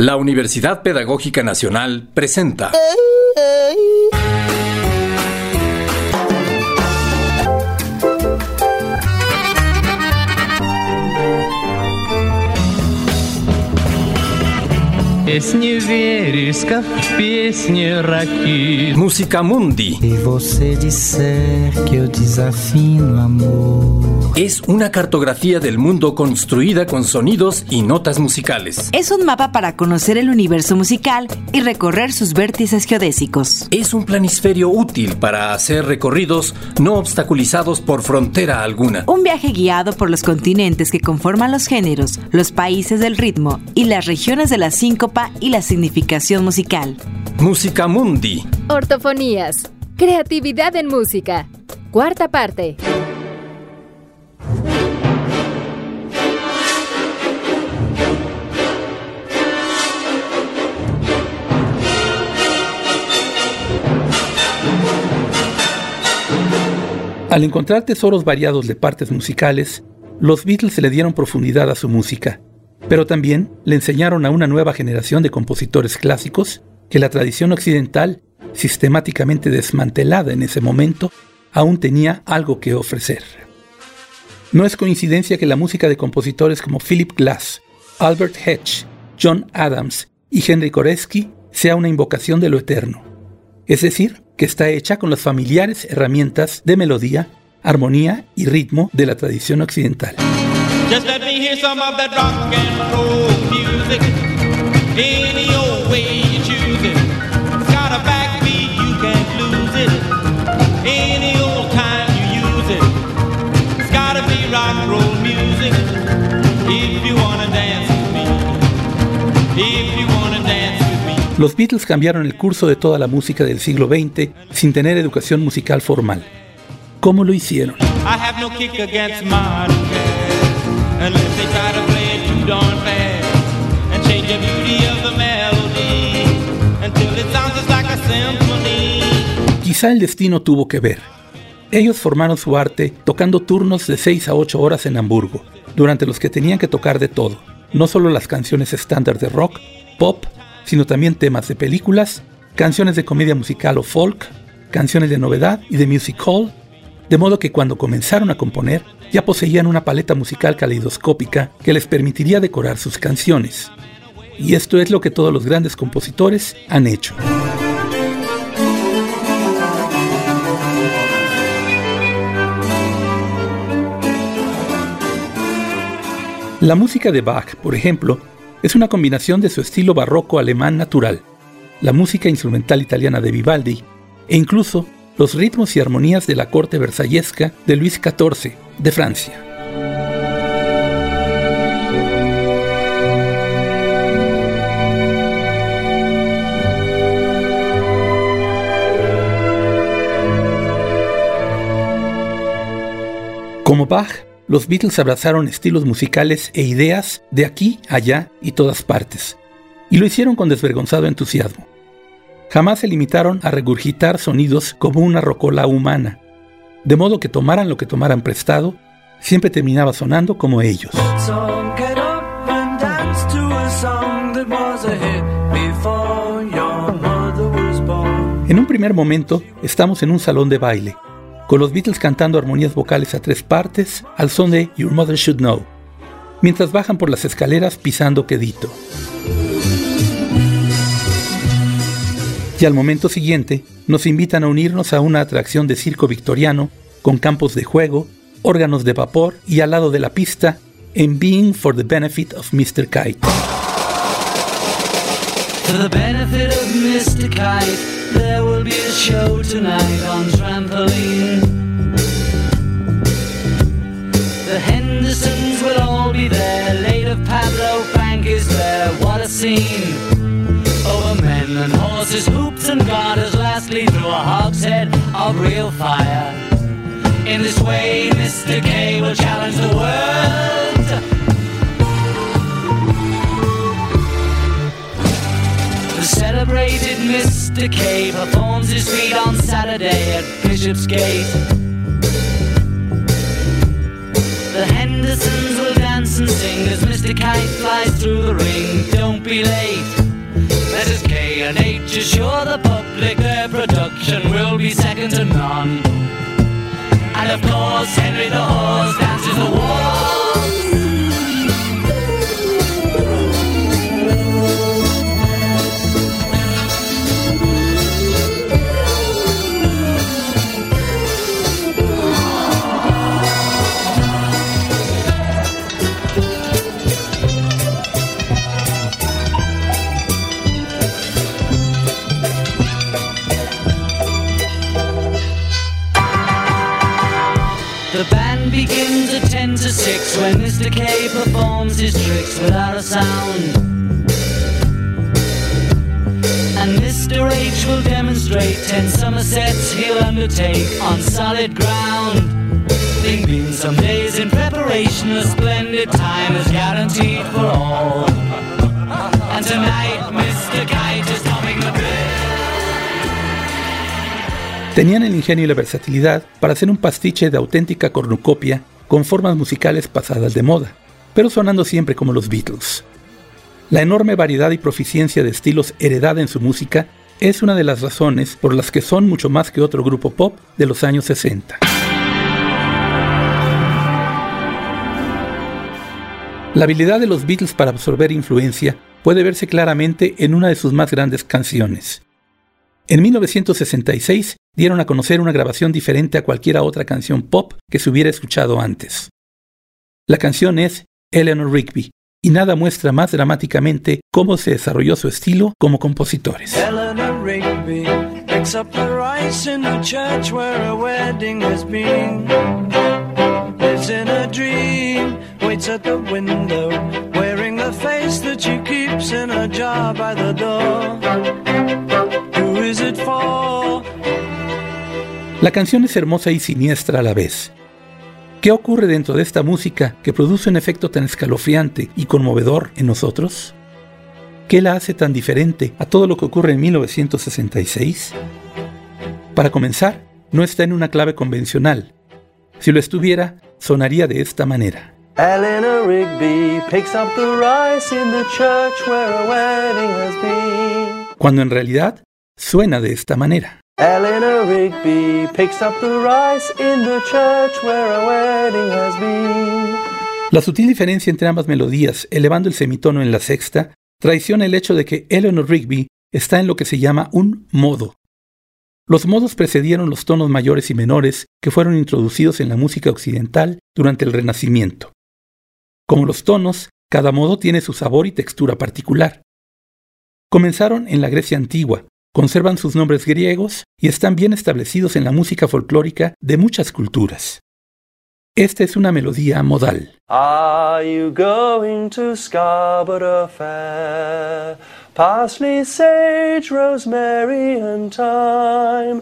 La Universidad Pedagógica Nacional presenta Песни вереск, песни раки. Música Mundi. E você disser que eu desafino amor. Es una cartografía del mundo construida con sonidos y notas musicales. Es un mapa para conocer el universo musical y recorrer sus vértices geodésicos. Es un planisferio útil para hacer recorridos no obstaculizados por frontera alguna. Un viaje guiado por los continentes que conforman los géneros, los países del ritmo y las regiones de la síncopa y la significación musical. Música Mundi. Ortofonías. Creatividad en música. Cuarta parte. Al encontrar tesoros variados de partes musicales, los Beatles le dieron profundidad a su música, pero también le enseñaron a una nueva generación de compositores clásicos que la tradición occidental, sistemáticamente desmantelada en ese momento, aún tenía algo que ofrecer. No es coincidencia que la música de compositores como Philip Glass, Albert Hedge, John Adams y Henry Koreski sea una invocación de lo eterno, es decir, que está hecha con las familiares herramientas de melodía, armonía y ritmo de la tradición occidental. Just let me hear some of that rock and roll music. Any old way you choose it. It's got a backbeat, you can't lose it. Any old time you use it. It's gotta be rock and roll music. If you wanna dance with me. If you wanna dance with me. Los Beatles cambiaron el curso de toda la música del siglo XX sin tener educación musical formal. ¿Cómo lo hicieron? I have no kick against modern jazz, unless they try to play it too darn fast and change the beauty of the melody until it sounds just like a symphony. Quizá el destino tuvo que ver. Ellos formaron su arte tocando turnos de 6 a 8 horas en Hamburgo, durante los que tenían que tocar de todo, no solo las canciones estándar de rock, pop, sino también temas de películas, canciones de comedia musical o folk, canciones de novedad y de music hall, de modo que cuando comenzaron a componer ya poseían una paleta musical caleidoscópica que les permitiría decorar sus canciones. Y esto es lo que todos los grandes compositores han hecho. La música de Bach, por ejemplo, es una combinación de su estilo barroco alemán natural, la música instrumental italiana de Vivaldi e incluso los ritmos y armonías de la corte versallesca de Luis XIV de Francia. Como Bach, los Beatles abrazaron estilos musicales e ideas de aquí, allá y todas partes, y lo hicieron con desvergonzado entusiasmo. Jamás se limitaron a regurgitar sonidos como una rocola humana, de modo que tomaran lo que tomaran prestado, siempre terminaba sonando como ellos. En un primer momento, estamos en un salón de baile, con los Beatles cantando armonías vocales a 3 partes al son de Your Mother Should Know, mientras bajan por las escaleras pisando quedito. Y al momento siguiente, nos invitan a unirnos a una atracción de circo victoriano con campos de juego, órganos de vapor y al lado de la pista, en Being for the Benefit of Mr. Kite. For the benefit of Mr. Kite, there will be a show tonight on trampoline. The Hendersons will all be there, late of Pablo Frank is there, what a scene. Over men and horses, hoops and garters, lastly through a hogshead of real fire. In this way, Mr. K will challenge the world. The celebrated Mr. K performs his feat on Saturday at Bishopsgate. The Hendersons will dance dance and sing as Mr. Kite flies through the ring. Don't be late. Letters K and H assure the public their production will be second to none. And of course, Henry the Horse dances the waltz. The band begins at 10 to 6 when Mr. K performs his tricks without a sound. And Mr. H will demonstrate 10 Somersets he'll undertake on solid ground. They've been some days in preparation, a splendid time is guaranteed for all. And tonight Mr. Kite is topping the bill. Tenían el ingenio y la versatilidad para hacer un pastiche de auténtica cornucopia con formas musicales pasadas de moda, pero sonando siempre como los Beatles. La enorme variedad y proficiencia de estilos heredada en su música es una de las razones por las que son mucho más que otro grupo pop de los años 60. La habilidad de los Beatles para absorber influencia puede verse claramente en una de sus más grandes canciones. En 1966 dieron a conocer una grabación diferente a cualquier otra canción pop que se hubiera escuchado antes. La canción es Eleanor Rigby, y nada muestra más dramáticamente cómo se desarrolló su estilo como compositores. Eleanor Rigby picks up the rice in the church where a wedding has been. Lives in a dream, waits at the window, wearing the face that she keeps in a jar by the door. Who is it for? La canción es hermosa y siniestra a la vez. ¿Qué ocurre dentro de esta música que produce un efecto tan escalofriante y conmovedor en nosotros? ¿Qué la hace tan diferente a todo lo que ocurre en 1966? Para comenzar, no está en una clave convencional. Si lo estuviera, sonaría de esta manera. Eleanor Rigby picks up the rice in the church where a wedding has been. Cuando en realidad suena de esta manera. Eleanor Rigby picks up the rice in the church where a wedding has been. La sutil diferencia entre ambas melodías, elevando el semitono en la sexta, traiciona el hecho de que Eleanor Rigby está en lo que se llama un modo. Los modos precedieron los tonos mayores y menores que fueron introducidos en la música occidental durante el Renacimiento. Como los tonos, cada modo tiene su sabor y textura particular. Comenzaron en la Grecia antigua, conservan sus nombres griegos y están bien establecidos en la música folclórica de muchas culturas. Esta es una melodía modal. Are you going to Scarborough Fair? Parsley, sage, rosemary and thyme.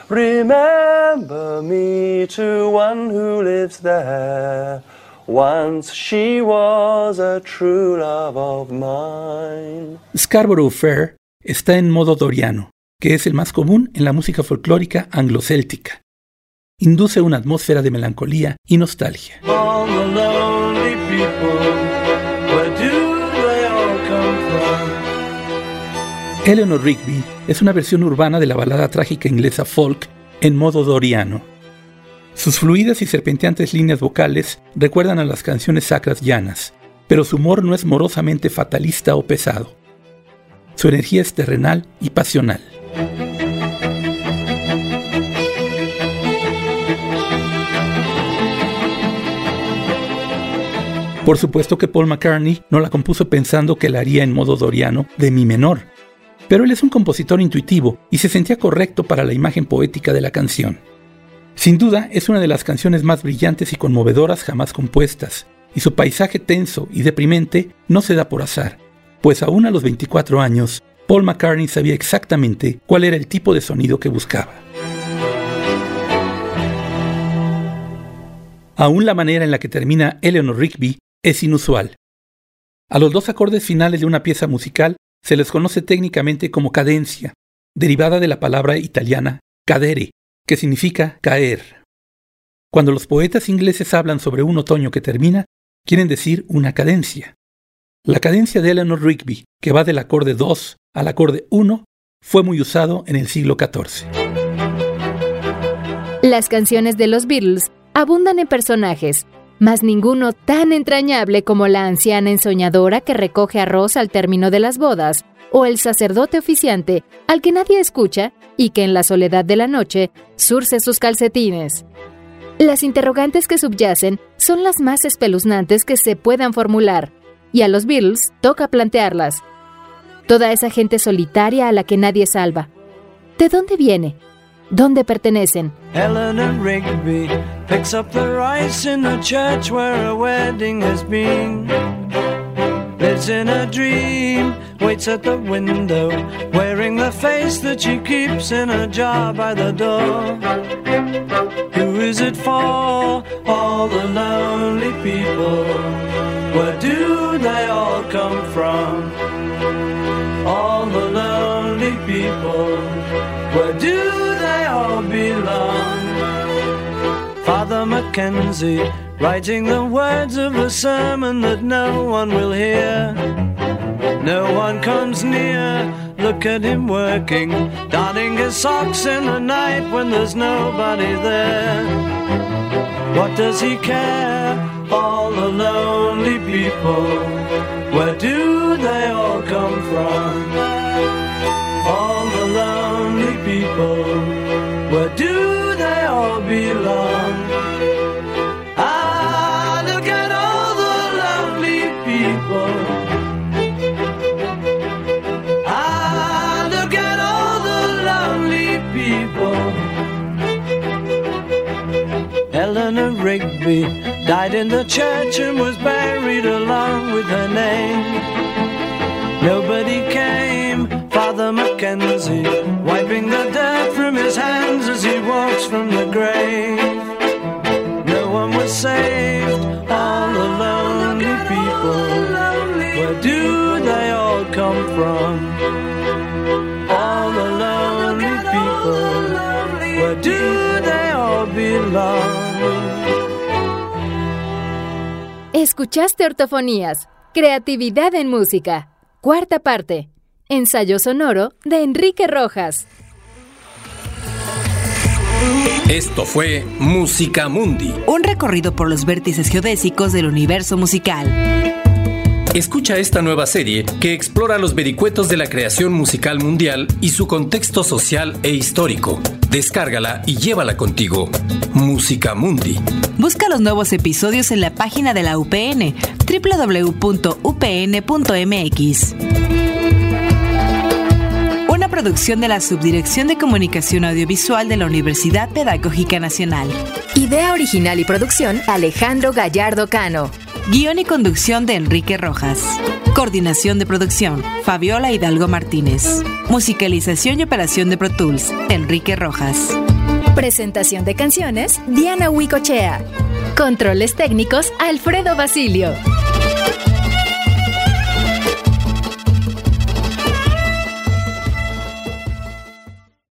Remember me to one who lives there. Once she was a true love of mine. Scarborough Fair está en modo doriano, que es el más común en la música folclórica anglocéltica. Induce una atmósfera de melancolía y nostalgia. All the lonely people, where do they all come from? Eleanor Rigby es una versión urbana de la balada trágica inglesa folk en modo doriano. Sus fluidas y serpenteantes líneas vocales recuerdan a las canciones sacras llanas, pero su humor no es morosamente fatalista o pesado. Su energía es terrenal y pasional. Por supuesto que Paul McCartney no la compuso pensando que la haría en modo doriano de mi menor, pero él es un compositor intuitivo y se sentía correcto para la imagen poética de la canción. Sin duda, es una de las canciones más brillantes y conmovedoras jamás compuestas, y su paisaje tenso y deprimente no se da por azar, pues aún a los 24 años, Paul McCartney sabía exactamente cuál era el tipo de sonido que buscaba. Aún la manera en la que termina Eleanor Rigby es inusual. A los dos acordes finales de una pieza musical se les conoce técnicamente como cadencia, derivada de la palabra italiana cadere, que significa caer. Cuando los poetas ingleses hablan sobre un otoño que termina, quieren decir una cadencia. La cadencia de Eleanor Rigby, que va del acorde 2 al acorde 1, fue muy usado en el siglo XIV. Las canciones de los Beatles abundan en personajes, mas ninguno tan entrañable como la anciana ensoñadora que recoge arroz al término de las bodas, o el sacerdote oficiante al que nadie escucha y que en la soledad de la noche zurce sus calcetines. Las interrogantes que subyacen son las más espeluznantes que se puedan formular, y a los Beatles toca plantearlas. Toda esa gente solitaria a la que nadie salva. ¿De dónde viene? ¿Dónde pertenecen? Eleanor Rigby picks up the rice in the church where a wedding has been. Lives in a dream, waits at the window, wearing the face that she keeps in a jar by the door. Who is it for? All the lonely people. Where do they all come from? All the lonely people. Where do they all belong? Father Mackenzie, writing the words of a sermon that no one will hear. No one comes near, look at him working, darning his socks in the night when there's nobody there. What does he care? All the lonely people, where do they all come from? All the lonely people, where do they all belong? Ah, look at all the lonely people. Ah, look at all the lonely people. Eleanor Rigby died in the church and was buried along with her name. Nobody came, Father Mackenzie, wiping the dirt from his hands as he walks from the grave. No one was saved, all the lonely people. Where do they all come from? All the lonely people. Where do they all belong? Escuchaste Ortofonías, creatividad en música. Cuarta parte. Ensayo sonoro de Enrique Rojas. Esto fue Música Mundi. Un recorrido por los vértices geodésicos del universo musical. Escucha esta nueva serie que explora los vericuetos de la creación musical mundial y su contexto social e histórico. Descárgala y llévala contigo. Música Mundi. Busca los nuevos episodios en la página de la UPN, www.upn.mx. Una producción de la Subdirección de Comunicación Audiovisual de la Universidad Pedagógica Nacional. Idea original y producción, Alejandro Gallardo Cano. Guión y conducción de Enrique Rojas. Coordinación de producción, Fabiola Hidalgo Martínez. Musicalización y operación de Pro Tools, Enrique Rojas. Presentación de canciones, Diana Huicochea. Controles técnicos, Alfredo Basilio.